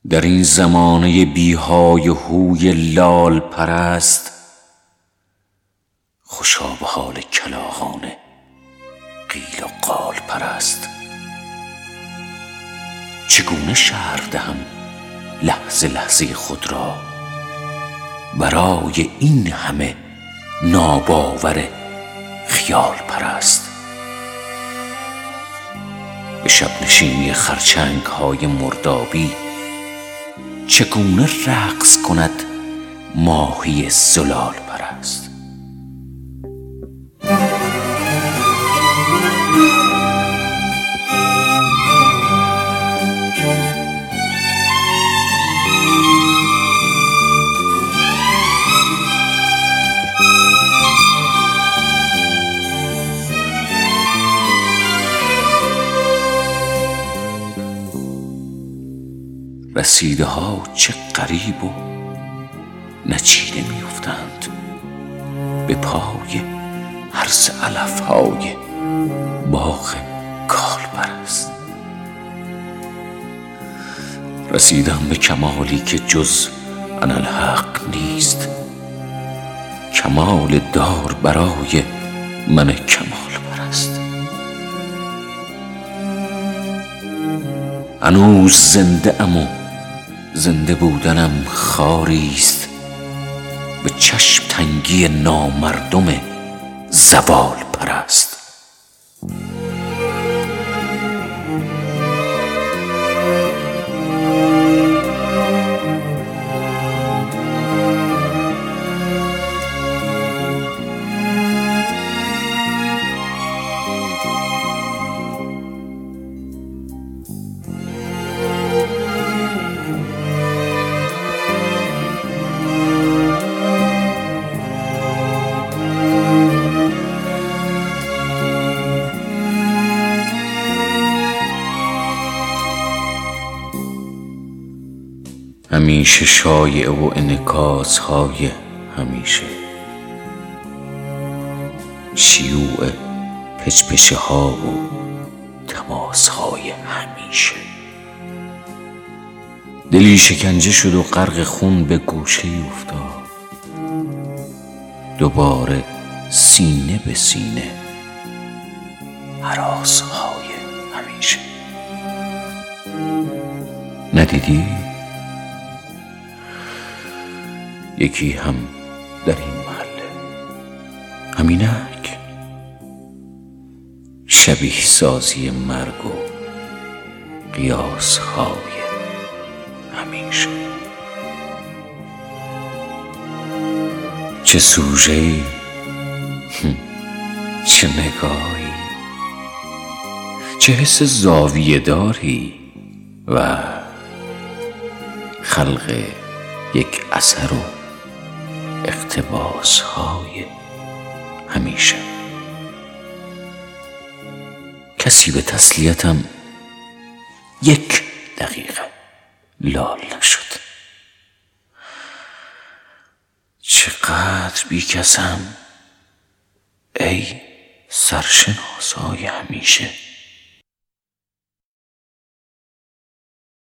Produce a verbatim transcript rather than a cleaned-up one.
در این زمانه بیهای هوی لال پرست، خوشا به حال کلاغانه قیل و قال پرست. چگونه شرح دهم لحظه لحظه خود را برای این همه ناباور خیال پرست؟ به شب نشینی خرچنگ های مردابی چگونه رقص کند ماهی زلال پرست؟ رسیده ها چه غریب و نچیده می افتند به پای هر سه علف های باغ کال پرست. رسیدم به کمالی که جز انالحق نیست، کمال دار برای من کمال پرست. هنوز زنده ام و زنده بودنم خاریست به چشم تنگی نامردم زوال پرست. همیشه شایعه و انعکاس های همیشه، شیوع پچپچه ها و تماس های همیشه. دلی شکنجه شد و غرق خون به گوشه افتاد، دوباره سینه به سینه هراس های همیشه. ندیدی؟ یکی هم در این محله، همینک، شبیه سازی مرگ و قیاس های همیشه. چه سوژه‌ای، چه نگاهی، چه حس زاویه داری و خلق یک اثر و اقتباس های همیشه. کسی به تسلیتم یک دقیقه لال نشد. چقدر بیکسم ای سرشناسای همیشه.